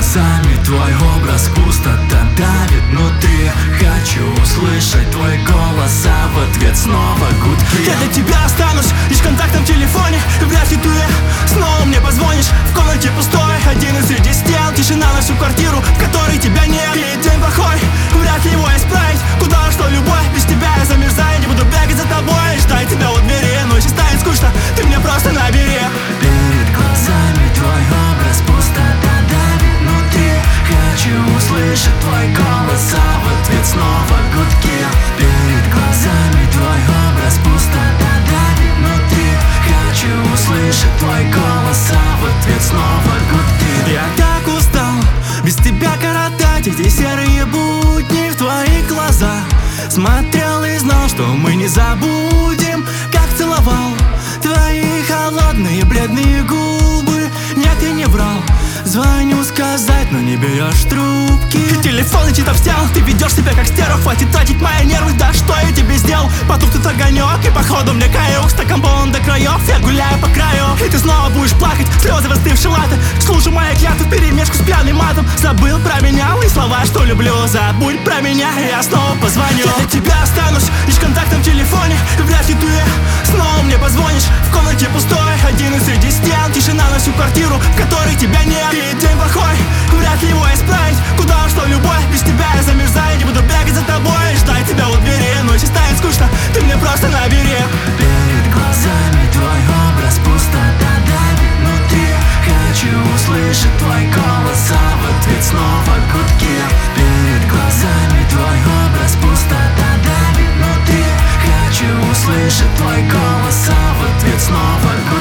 глазами твой образ, пустота давит внутри. Хочу услышать твой голос, а в ответ снова гудки. Я для тебя останусь лишь контактом в телефоне. Вряд ли ты снова мне позвонишь. В комнате пустой, один из среди стен. Тишина на всю квартиру, в которой тебя нет. И день плохой, вряд ли его исправить. Куда ушло любовь, без тебя я замерзаю. Не буду бегать за тобой, ждать тебя у двери. Но если станет скучно, ты мне просто набери. Перед глазами твой образ, пустота давит внутри. Хочу услышать твой голос, а в ответ снова гудки. Перед глазами твой образ, пустота давит внутри. Хочу услышать твой голос, а в ответ снова гудки. Я так устал без тебя коротать эти серые будни. В твои глаза смотрел и знал, что мы не забудем, как целовал твои холодные бледные губы. Нет, я не врал, звоню сказать, но не берешь трубки. Телефон и там снял, ты ведешь себя как стерва. Хватит тратить мои нервы, да что я тебе сделал? Потух тут огонек, и походу мне каюк. Стакан полон до краев, я гуляю по краю. И ты снова будешь плакать, слезы застывшие латы. Слушай мои клятвы вперемешку с пьяным матом. Забыл про меня, мои слова, что люблю. Забудь про меня, и я снова позвоню. Я для тебя останусь лишь контактом в телефоне. Вряд ли ты снова мне позвонишь. В комнате пустой, один из среди стен. Тишина на всю квартиру, в которой тебя нет. И день плохой, вряд ли его исправить. Куда ушло любовь, без тебя я замерзаю. Не буду бегать за тобой, ждать тебя у двери. Но если станет скучно, ты мне просто набери. Перед глазами твой образ, пустота давит внутри. Хочу услышать твой голос, а в ответ снова гудки. Перед глазами твой образ, пустота давит внутри. Хочу услышать твой голос, а в ответ снова гудки.